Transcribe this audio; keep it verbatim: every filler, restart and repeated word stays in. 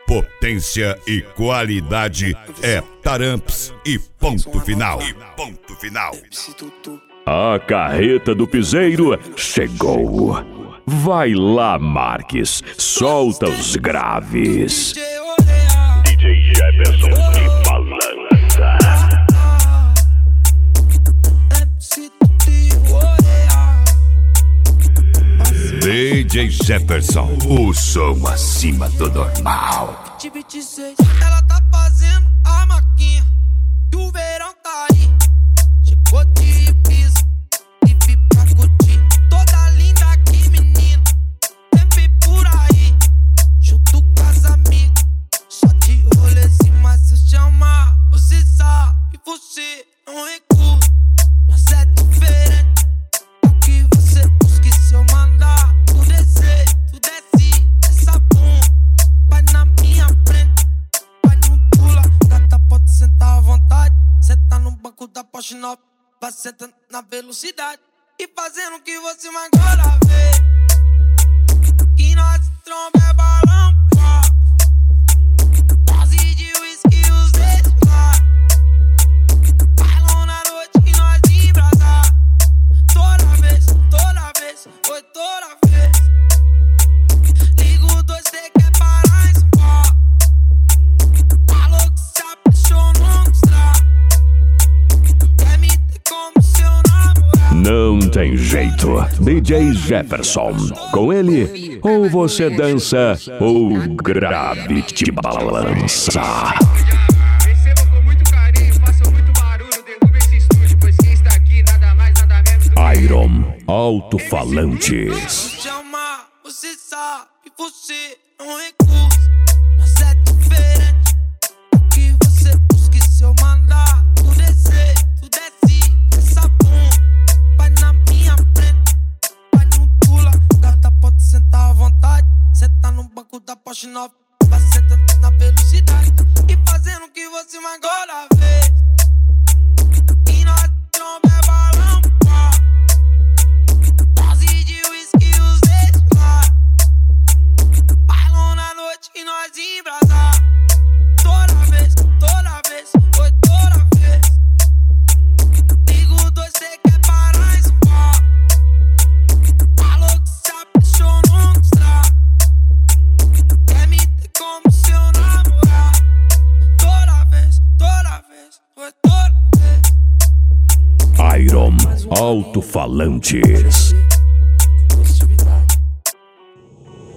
potência e qualidade é Taramps e ponto final. E ponto final. A carreta do piseiro chegou. Vai lá, Marques, solta os graves. D J Jefferson de balança. D J Jefferson, o som acima do normal. Ela tá fazendo a maquinha e o verão tá aí. Chegou de piso e vi pra curtir. Toda linda aqui, menina, sempre por aí. Junto com as amigas, só de rolezinho. Mas eu chamar, você sabe, você não recua. Mas é diferente, o que você busca. E se eu mandar tu descer, tu desce essa bunda. Vai na minha frente, vai não pula. Gata, pode sentar à vontade. Senta no banco da Porsche nove, vai sentando na velocidade e fazendo o que você mais gosta ver. Que nós tromba é balão, pá. Dose de whisky, os dedos lá. Bailão na noite que nós embrasar. Toda vez, toda vez, foi toda vez. Ligo dois, cê quer parar em São Paulo. Falou que se apaixonou no estrado. Quer me ter como seu namorado. Não tem jeito, D J Jefferson. Com ele, ou você dança ou grave te balança. Recebam com muito carinho, façam muito barulho, derrube esse estúdio, pois quem está aqui nada mais, nada menos do que Iron Alto-Falantes. Chamar, você sabe, você não recusa. Mas é diferente, o que você busca. E se eu mandar tu descer, tu desce essa bunda. Vai na minha frente, vai não pula. Gata, pode sentar à vontade. Senta no banco da Porsche nove, vai sentando na velocidade e fazendo o que você mais gosta ver. E nós tromba é balão, pá. Dose de whisky, os dedos lá. Bailão na noite que nós embrasar. Toda vez, toda vez, foi toda vez. Ligo dois, cê quer parar em São Paulo. Falou que se apaixonou no estrado. Quer me ter como seu namorado. Toda vez, toda vez, foi toda vez. Iron Alto-Falantes.